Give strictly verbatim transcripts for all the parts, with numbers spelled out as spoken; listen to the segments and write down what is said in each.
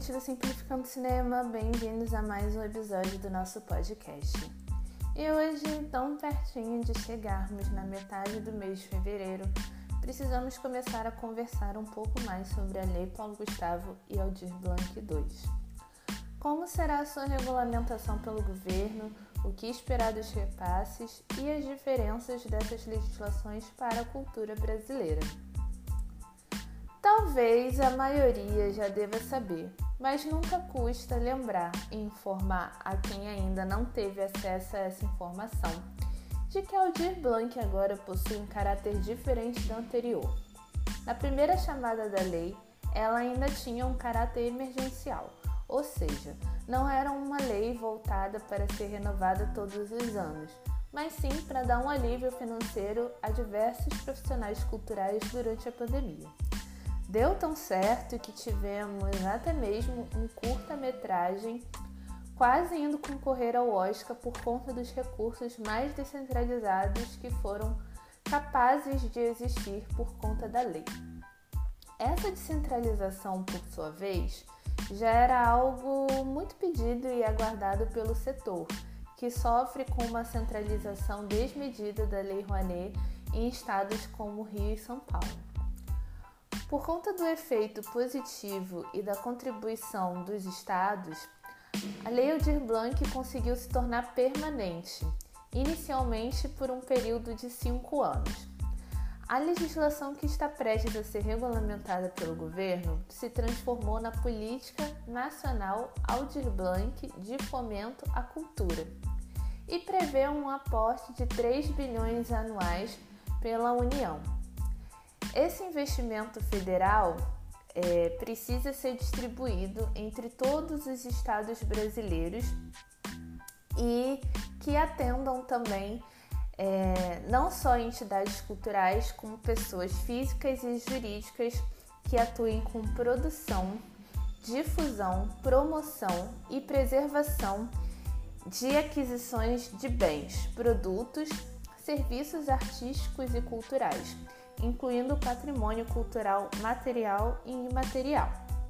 ouvintes do Simplificando Cinema, bem-vindos a mais um episódio do nosso podcast. E hoje, tão pertinho de chegarmos na metade do mês de fevereiro, precisamos começar a conversar um pouco mais sobre a Lei Paulo Gustavo e Aldir Blanc segundo. Como será a sua regulamentação pelo governo, o que esperar dos repasses e as diferenças dessas legislações para a cultura brasileira. Talvez a maioria já deva saber, mas nunca custa lembrar e informar a quem ainda não teve acesso a essa informação de que Aldir Blanc agora possui um caráter diferente do anterior. Na primeira chamada da lei, ela ainda tinha um caráter emergencial, ou seja, não era uma lei voltada para ser renovada todos os anos, mas sim para dar um alívio financeiro a diversos profissionais culturais durante a pandemia. Deu tão certo que tivemos até mesmo um curta-metragem quase indo concorrer ao Oscar por conta dos recursos mais descentralizados que foram capazes de existir por conta da lei. Essa descentralização, por sua vez, já era algo muito pedido e aguardado pelo setor, que sofre com uma centralização desmedida da Lei Rouanet em estados como Rio e São Paulo. Por conta do efeito positivo e da contribuição dos estados, a Lei Aldir Blanc conseguiu se tornar permanente, inicialmente por um período de cinco anos. A legislação que está prestes a ser regulamentada pelo governo se transformou na Política Nacional Aldir Blanc de Fomento à Cultura e prevê um aporte de três bilhões anuais pela União. Esse investimento federal é, precisa ser distribuído entre todos os estados brasileiros e que atendam também é, não só entidades culturais, como pessoas físicas e jurídicas que atuem com produção, difusão, promoção e preservação de aquisições de bens, produtos, serviços artísticos e culturais, incluindo o patrimônio cultural material e imaterial.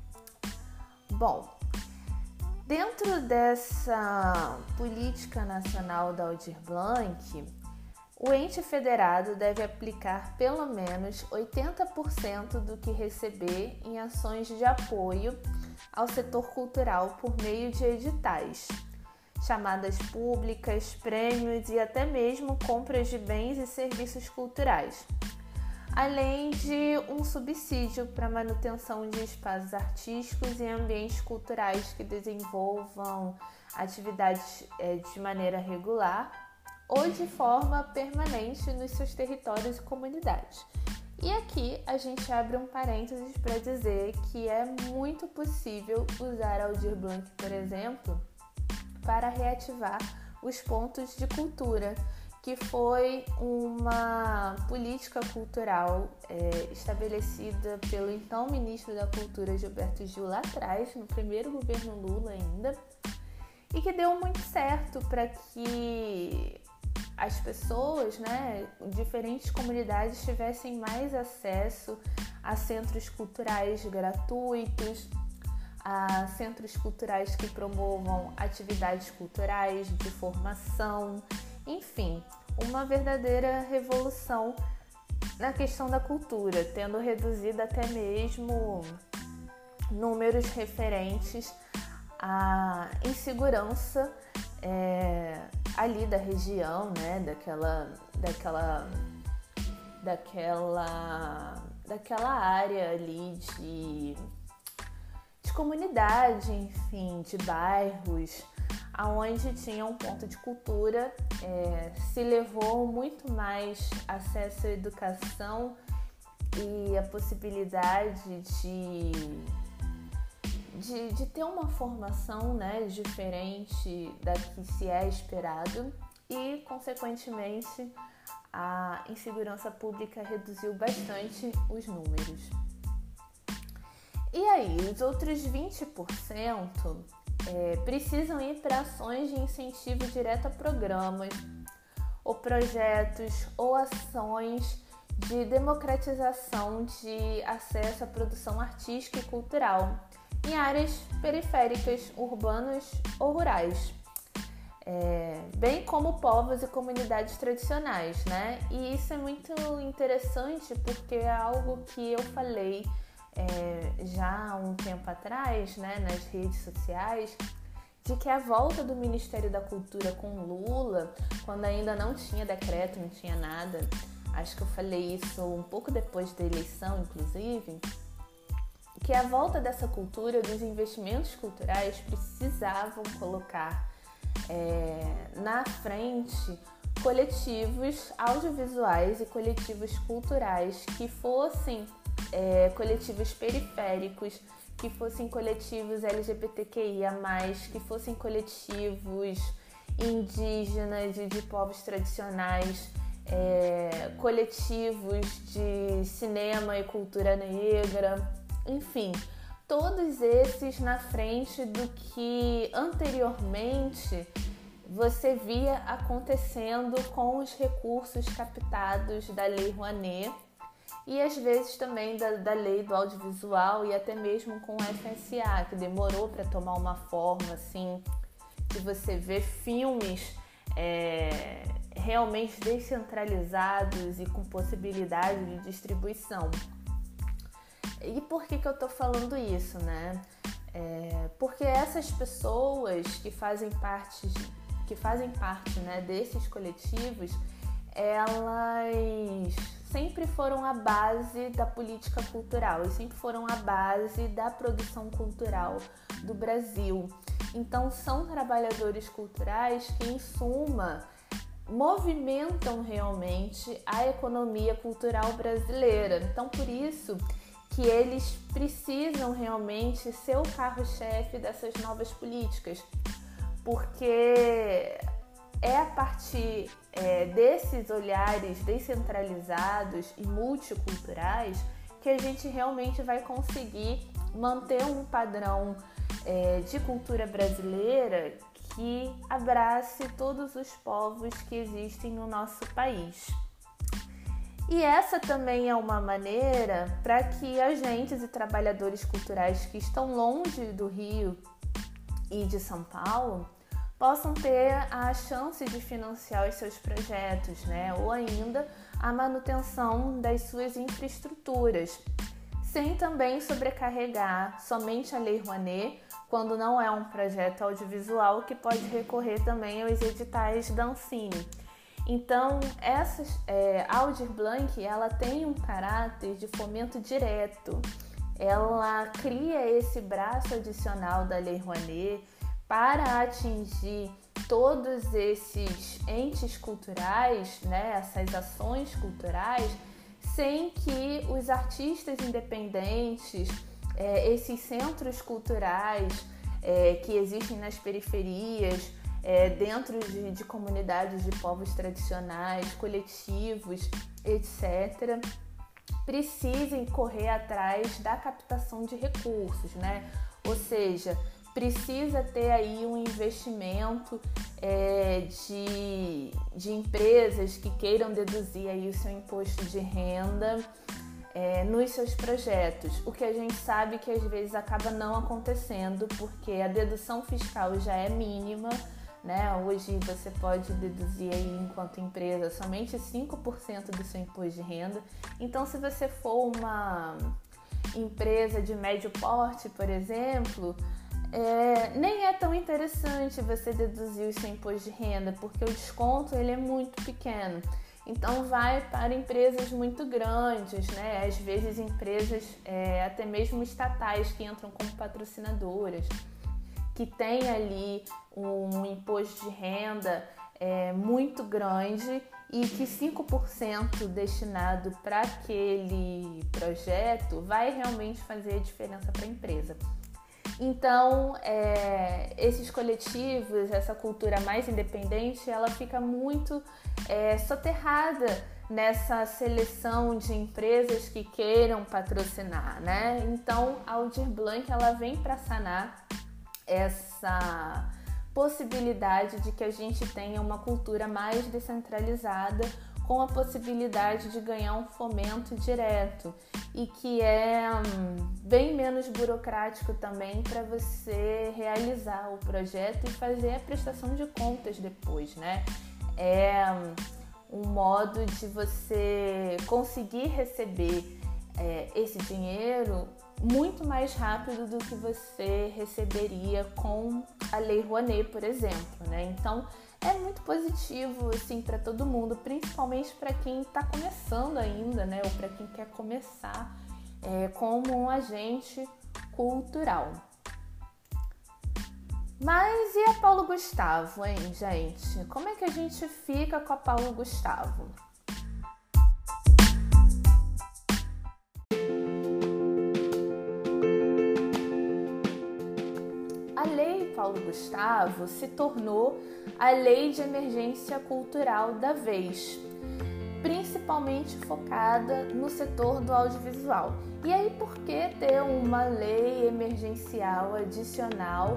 Bom, dentro dessa política nacional da Aldir Blanc, o ente federado deve aplicar pelo menos oitenta por cento do que receber em ações de apoio ao setor cultural por meio de editais, chamadas públicas, prêmios e até mesmo compras de bens e serviços culturais, além de um subsídio para manutenção de espaços artísticos e ambientes culturais que desenvolvam atividades é, de maneira regular ou de forma permanente nos seus territórios e comunidades. E aqui a gente abre um parênteses para dizer que é muito possível usar Aldir Blanc, por exemplo, para reativar os pontos de cultura, que foi uma política cultural é, estabelecida pelo então ministro da Cultura, Gilberto Gil, lá atrás, no primeiro governo Lula ainda, e que deu muito certo para que as pessoas, né, diferentes comunidades tivessem mais acesso a centros culturais gratuitos, a centros culturais que promovam atividades culturais de formação, enfim, uma verdadeira revolução na questão da cultura, tendo reduzido até mesmo números referentes à insegurança é, ali da região, né, daquela, daquela, daquela, daquela área ali de, de comunidade, enfim, de bairros, aonde tinha um ponto de cultura, é, se levou muito mais acesso à educação e a possibilidade de, de, de ter uma formação, né, diferente da que se é esperado e, consequentemente, a insegurança pública reduziu bastante os números. E aí, os outros vinte por cento É, precisam ir para ações de incentivo direto a programas, ou projetos, ou ações de democratização de acesso à produção artística e cultural, em áreas periféricas, urbanas ou rurais, é, bem como povos e comunidades tradicionais, né? E isso é muito interessante porque é algo que eu falei é, já há um tempo atrás, né, nas redes sociais, de que a volta do Ministério da Cultura com Lula, quando ainda não tinha decreto, não tinha nada, acho que eu falei isso um pouco depois da eleição, inclusive, que a volta dessa cultura, dos investimentos culturais, precisavam colocar é, na frente coletivos audiovisuais e coletivos culturais que fossem é, coletivos periféricos, que fossem coletivos L G B T Q I A mais, que fossem coletivos indígenas e de povos tradicionais, é, coletivos de cinema e cultura negra, enfim, todos esses na frente do que anteriormente você via acontecendo com os recursos captados da Lei Rouanet e às vezes também da, da lei do audiovisual e até mesmo com o F S A, que demorou para tomar uma forma assim, de você ver filmes é, realmente descentralizados e com possibilidade de distribuição. E por que que eu tô falando isso, né? É, porque essas pessoas que fazem parte, que fazem parte, né, desses coletivos, elas sempre foram a base da política cultural e sempre foram a base da produção cultural do Brasil. Então, são trabalhadores culturais que, em suma, movimentam realmente a economia cultural brasileira. Então, por isso que eles precisam realmente ser o carro-chefe dessas novas políticas, porque é a partir é, desses olhares descentralizados e multiculturais que a gente realmente vai conseguir manter um padrão é, de cultura brasileira que abrace todos os povos que existem no nosso país. E essa também é uma maneira para que agentes e trabalhadores culturais que estão longe do Rio e de São Paulo possam ter a chance de financiar os seus projetos, né? Ou ainda a manutenção das suas infraestruturas, sem também sobrecarregar somente a Lei Rouanet, quando não é um projeto audiovisual, que pode recorrer também aos editais da Ancine. Então, essa, é, a Aldir Blanc, ela tem um caráter de fomento direto. Ela cria esse braço adicional da Lei Rouanet para atingir todos esses entes culturais, né, essas ações culturais, sem que os artistas independentes, é, esses centros culturais é, que existem nas periferias, é, dentro de, de comunidades de povos tradicionais, coletivos, etcétera, precisem correr atrás da captação de recursos, né? Ou seja, precisa ter aí um investimento é, de, de empresas que queiram deduzir aí o seu imposto de renda é, nos seus projetos, o que a gente sabe que às vezes acaba não acontecendo porque a dedução fiscal já é mínima, né? Hoje você pode deduzir aí, enquanto empresa, somente cinco por cento do seu imposto de renda. Então, se você for uma empresa de médio porte, por exemplo, É, nem é tão interessante você deduzir o seu imposto de renda, porque o desconto ele é muito pequeno. Então vai para empresas muito grandes, né? Às vezes empresas é, até mesmo estatais que entram como patrocinadoras, que tem ali um imposto de renda é, muito grande e que cinco por cento destinado para aquele projeto vai realmente fazer a diferença para a empresa. Então, é, esses coletivos, essa cultura mais independente, ela fica muito é, soterrada nessa seleção de empresas que queiram patrocinar, né? Então, a Aldir Blanc, ela vem para sanar essa possibilidade de que a gente tenha uma cultura mais descentralizada, com a possibilidade de ganhar um fomento direto e que é hum, bem menos burocrático também para você realizar o projeto e fazer a prestação de contas depois, né? É hum, um modo de você conseguir receber é, esse dinheiro muito mais rápido do que você receberia com a Lei Rouanet, por exemplo, né? Então, é muito positivo, assim, para todo mundo, principalmente para quem está começando ainda, né? Ou para quem quer começar é, como um agente cultural. Mas e a Paulo Gustavo, hein, gente? Como é que a gente fica com a Paulo Gustavo? A Lei Paulo Gustavo se tornou a lei de emergência cultural da vez, principalmente focada no setor do audiovisual. E aí, por que ter uma lei emergencial adicional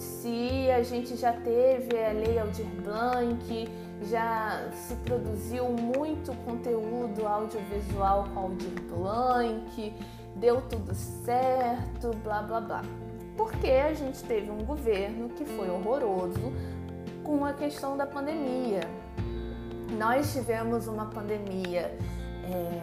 se a gente já teve a Lei Aldir Blanc, já se produziu muito conteúdo audiovisual com Aldir Blanc, deu tudo certo, blá blá blá? Porque a gente teve um governo que foi horroroso com a questão da pandemia. Nós tivemos uma pandemia é,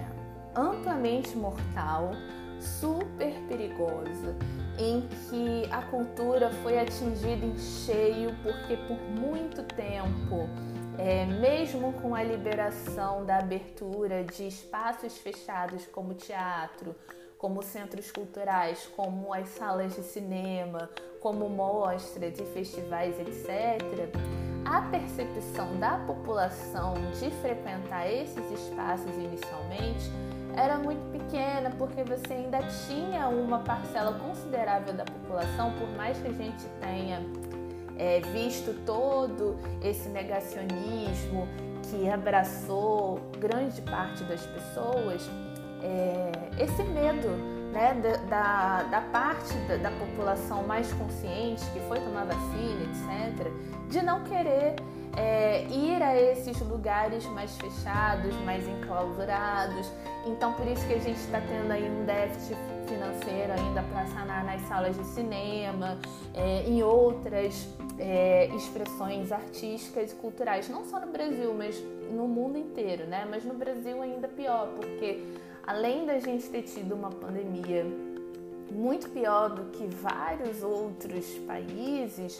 amplamente mortal, super perigosa, em que a cultura foi atingida em cheio, porque por muito tempo, é, mesmo com a liberação da abertura de espaços fechados como teatro, como centros culturais, como as salas de cinema, como mostras e festivais, etcétera, a percepção da população de frequentar esses espaços inicialmente era muito pequena, porque você ainda tinha uma parcela considerável da população, por mais que a gente tenha é, visto todo esse negacionismo que abraçou grande parte das pessoas, É, esse medo, né, da, da parte da, da população mais consciente, que foi tomar vacina, etcétera, de não querer é, ir a esses lugares mais fechados, mais enclausurados. Então, por isso que a gente está tendo aí um déficit financeiro ainda para sanar nas salas de cinema, é, em outras é, expressões artísticas e culturais, não só no Brasil, mas no mundo inteiro, né? Mas no Brasil ainda pior, porque além da gente ter tido uma pandemia muito pior do que vários outros países,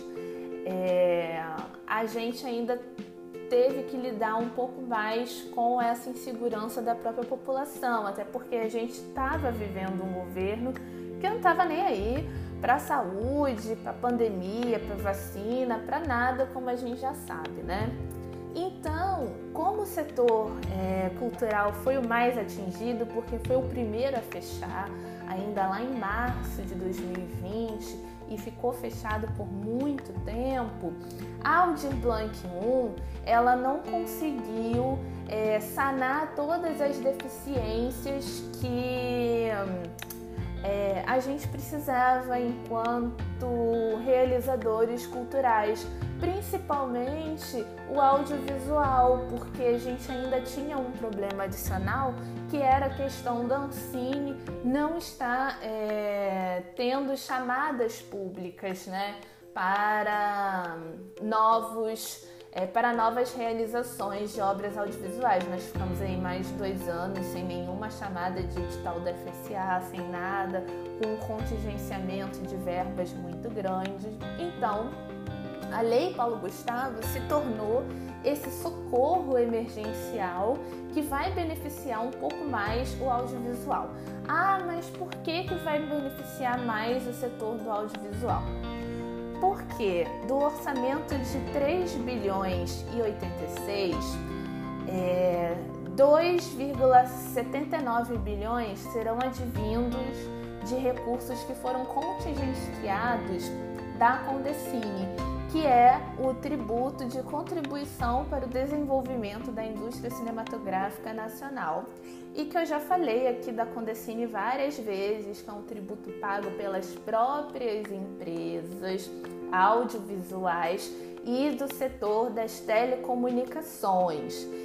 é, a gente ainda teve que lidar um pouco mais com essa insegurança da própria população, até porque a gente estava vivendo um governo que não estava nem aí para a saúde, para a pandemia, para a vacina, para nada, como a gente já sabe, né? Então, como o setor é, cultural foi o mais atingido, porque foi o primeiro a fechar, ainda lá em março de dois mil e vinte, e ficou fechado por muito tempo, a Aldir Blanc um, ela não conseguiu é, sanar todas as deficiências que é, a gente precisava enquanto realizadores culturais, principalmente o audiovisual, porque a gente ainda tinha um problema adicional, que era a questão da Ancine não estar é, tendo chamadas públicas, né, para novos é, para novas realizações de obras audiovisuais. Nós ficamos aí mais de dois anos sem nenhuma chamada de edital da F S A, sem nada, com um contingenciamento de verbas muito grande. Então, a Lei Paulo Gustavo se tornou esse socorro emergencial que vai beneficiar um pouco mais o audiovisual. Ah, mas por que que vai beneficiar mais o setor do audiovisual? Porque do orçamento de três bilhões e oitenta e seis, é, dois vírgula setenta e nove bilhões serão advindos de recursos que foram contingenciados da Condecine, que é o tributo de contribuição para o desenvolvimento da indústria cinematográfica nacional. E que eu já falei aqui da Condecine várias vezes, que é um tributo pago pelas próprias empresas audiovisuais e do setor das telecomunicações.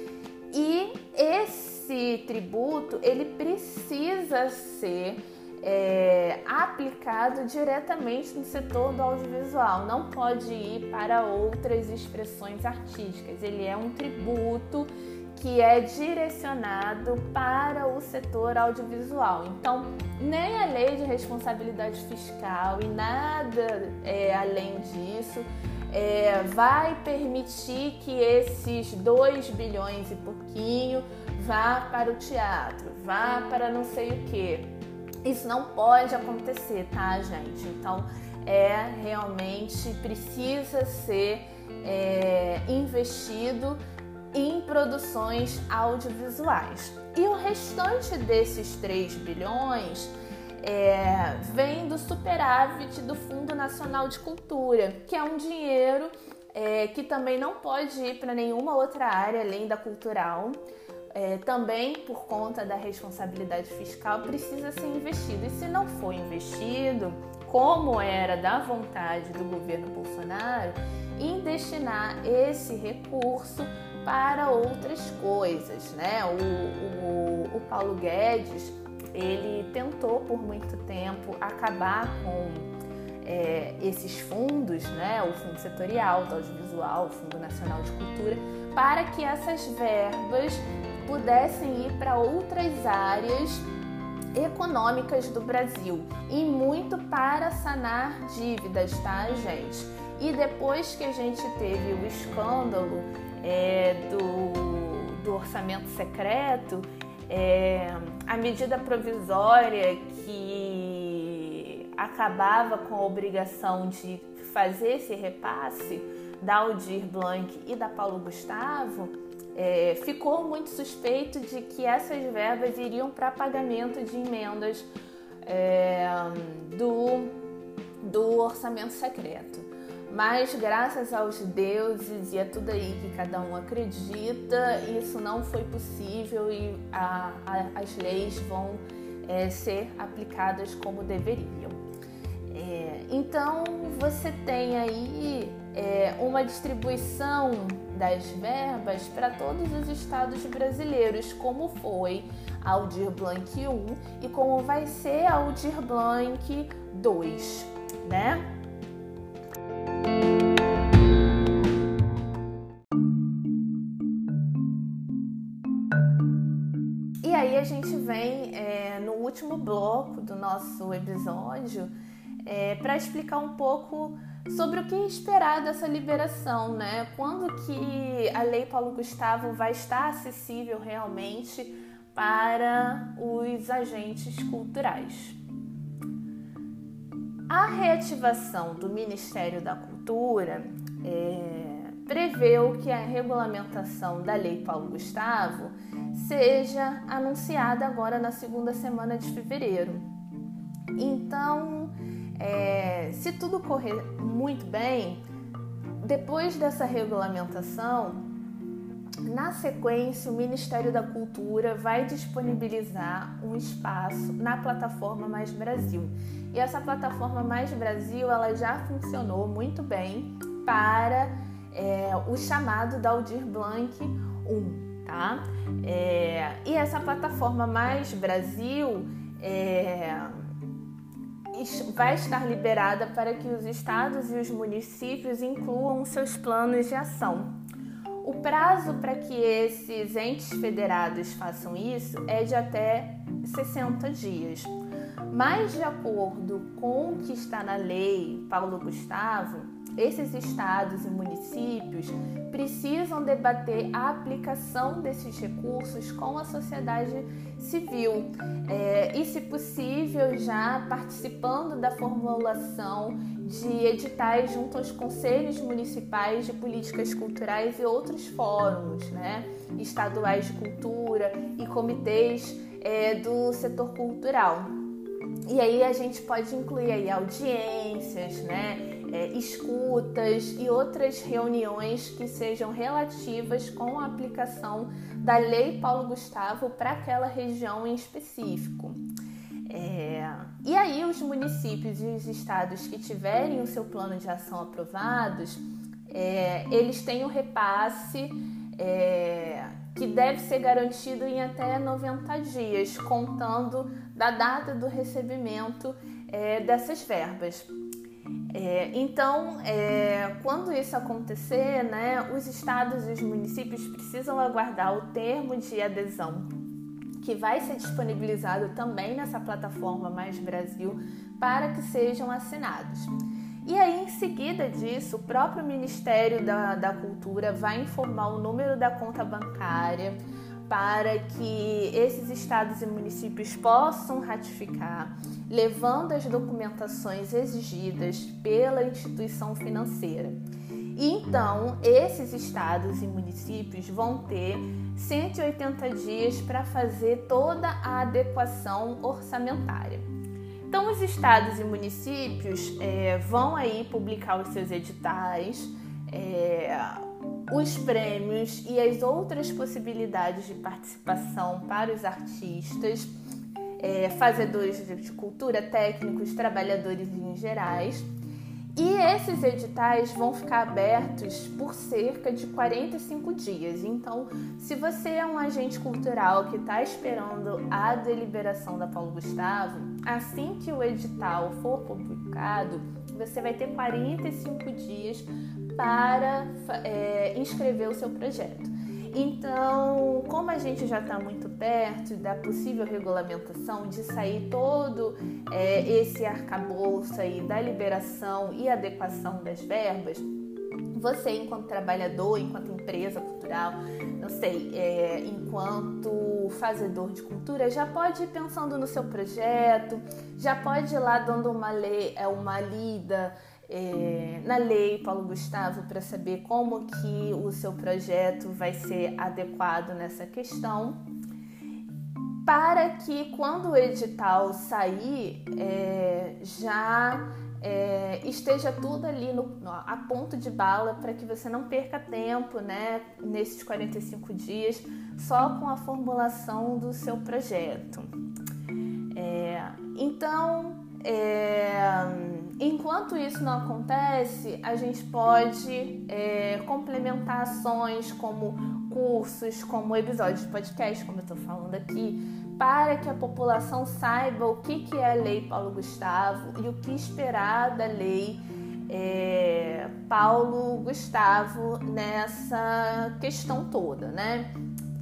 E esse tributo, ele precisa ser é, aplicado diretamente no setor do audiovisual, não pode ir para outras expressões artísticas. Ele é um tributo que é direcionado para o setor audiovisual. Então, nem a lei de responsabilidade fiscal e nada é, além disso é, vai permitir que esses dois bilhões e pouquinho vá para o teatro, vá para não sei o quê. Isso não pode acontecer, tá, gente? Então, é realmente precisa ser é, investido em produções audiovisuais. E o restante desses três bilhões é, vem do superávit do Fundo Nacional de Cultura, que é um dinheiro é, que também não pode ir para nenhuma outra área além da cultural. É, também por conta da responsabilidade fiscal precisa ser investido. E se não for investido, como era da vontade do governo Bolsonaro, em destinar esse recurso para outras coisas, né? O, o, o Paulo Guedes, ele tentou por muito tempo acabar com é, esses fundos, né? O Fundo Setorial do Audiovisual, o Fundo Nacional de Cultura, para que essas verbas pudessem ir para outras áreas econômicas do Brasil e muito para sanar dívidas, tá, gente? E depois que a gente teve o escândalo é, do, do orçamento secreto, é, a medida provisória que acabava com a obrigação de fazer esse repasse da Aldir Blanc e da Paulo Gustavo, É, ficou muito suspeito de que essas verbas iriam para pagamento de emendas é, do, do orçamento secreto. Mas graças aos deuses e a tudo aí que cada um acredita, isso não foi possível e a, a, as leis vão é, ser aplicadas como deveriam. É, então você tem aí é, uma distribuição das verbas para todos os estados brasileiros, como foi a Aldir Blanc um e como vai ser a Aldir Blanc dois, né? E aí a gente vem é, no último bloco do nosso episódio é, para explicar um pouco sobre o que esperar dessa liberação, né? Quando que a Lei Paulo Gustavo vai estar acessível realmente para os agentes culturais. A reativação do Ministério da Cultura é, preveu que a regulamentação da Lei Paulo Gustavo seja anunciada agora na segunda semana de fevereiro. Então, É, se tudo correr muito bem, depois dessa regulamentação, na sequência, o Ministério da Cultura vai disponibilizar um espaço na plataforma Mais Brasil. E essa plataforma Mais Brasil, ela já funcionou muito bem para é, o chamado da Aldir Blanc um, tá? É, e essa plataforma Mais Brasil é, vai estar liberada para que os estados e os municípios incluam seus planos de ação. O prazo para que esses entes federados façam isso é de até sessenta dias. Mas, de acordo com o que está na lei Paulo Gustavo, esses estados e municípios precisam debater a aplicação desses recursos com a sociedade civil é, e, se possível, já participando da formulação de editais junto aos conselhos municipais de políticas culturais e outros fóruns, né, estaduais de cultura e comitês é, do setor cultural. E aí a gente pode incluir aí audiências, né, é, escutas e outras reuniões que sejam relativas com a aplicação da Lei Paulo Gustavo para aquela região em específico. É, e aí os municípios e os estados que tiverem o seu plano de ação aprovados, é, eles têm o repasse é, que deve ser garantido em até noventa dias, contando da data do recebimento é, dessas verbas. É, então, é, quando isso acontecer, né, os estados e os municípios precisam aguardar o termo de adesão, que vai ser disponibilizado também nessa plataforma Mais Brasil, para que sejam assinados. E aí, em seguida disso, o próprio Ministério da, da Cultura vai informar o número da conta bancária para que esses estados e municípios possam ratificar, levando as documentações exigidas pela instituição financeira. E então, esses estados e municípios vão ter cento e oitenta dias para fazer toda a adequação orçamentária. Então, os estados e municípios é, vão aí publicar os seus editais, é, os prêmios e as outras possibilidades de participação para os artistas, é, fazedores de cultura, técnicos, trabalhadores em gerais. E esses editais vão ficar abertos por cerca de quarenta e cinco dias. Então, se você é um agente cultural que está esperando a deliberação da Paulo Gustavo, assim que o edital for publicado, você vai ter quarenta e cinco dias para é, inscrever o seu projeto. Então, como a gente já está muito perto da possível regulamentação, de sair todo é, esse arcabouço aí da liberação e adequação das verbas, você, enquanto trabalhador, enquanto empresa cultural, não sei, é, enquanto fazedor de cultura, já pode ir pensando no seu projeto, já pode ir lá dando uma, lei, uma lida É, na lei Paulo Gustavo para saber como que o seu projeto vai ser adequado nessa questão, para que quando o edital sair é, já é, esteja tudo ali no, no, a ponto de bala, para que você não perca tempo, né, nesses quarenta e cinco dias só com a formulação do seu projeto. É, então, é, enquanto isso não acontece, a gente pode é, complementar ações como cursos, como episódios de podcast, como eu estou falando aqui, para que a população saiba o que, que é a Lei Paulo Gustavo e o que esperar da Lei é, Paulo Gustavo nessa questão toda, né?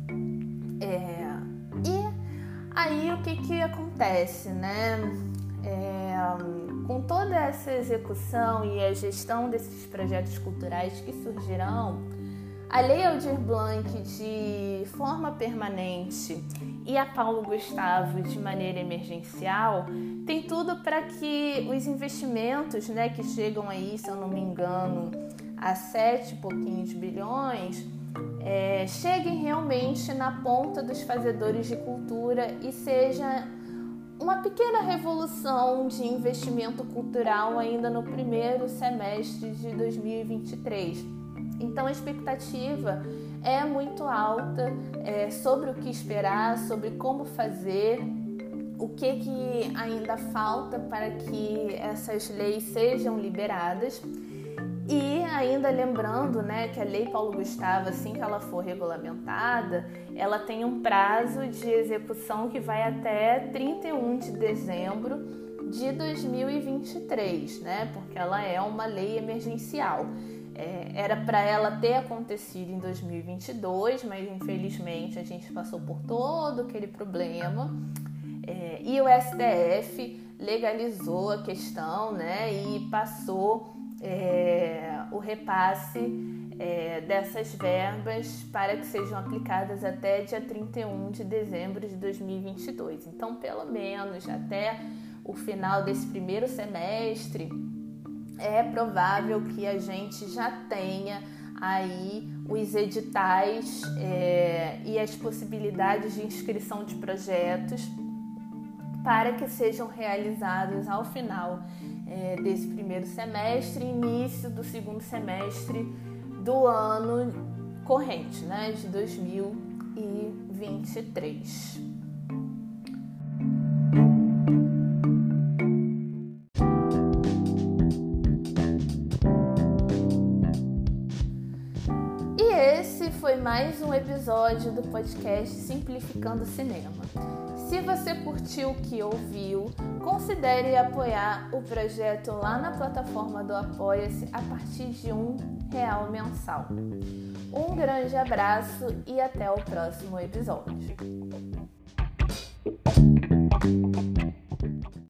É, e aí o que, que acontece, né? É, com toda essa execução e a gestão desses projetos culturais que surgirão, a Lei Aldir Blanc de forma permanente e a Paulo Gustavo de maneira emergencial tem tudo para que os investimentos, né, que chegam aí, se eu não me engano, a sete e pouquinhos bilhões, é, cheguem realmente na ponta dos fazedores de cultura e seja uma pequena revolução de investimento cultural ainda no primeiro semestre de dois mil e vinte e três. Então a expectativa é muito alta é, sobre o que esperar, sobre como fazer, o que, que ainda falta para que essas leis sejam liberadas. E ainda lembrando, né, que a Lei Paulo Gustavo, assim que ela for regulamentada, ela tem um prazo de execução que vai até trinta e um de dezembro de dois mil e vinte e três, né, porque ela é uma lei emergencial. É, era para ela ter acontecido em dois mil e vinte e dois, mas infelizmente a gente passou por todo aquele problema. É, e o S T F legalizou a questão, né, e passou É, o repasse é, dessas verbas para que sejam aplicadas até dia trinta e um de dezembro de dois mil e vinte e dois. Então, pelo menos até o final desse primeiro semestre, é provável que a gente já tenha aí os editais é, e as possibilidades de inscrição de projetos para que sejam realizados ao final é, desse primeiro semestre, início do segundo semestre do ano corrente, né, de dois mil e vinte e três. mais um episódio do podcast Simplificando Cinema. Se você curtiu o que ouviu, considere apoiar o projeto lá na plataforma do Apoia-se a partir de um real mensal. Um grande abraço e até o próximo episódio.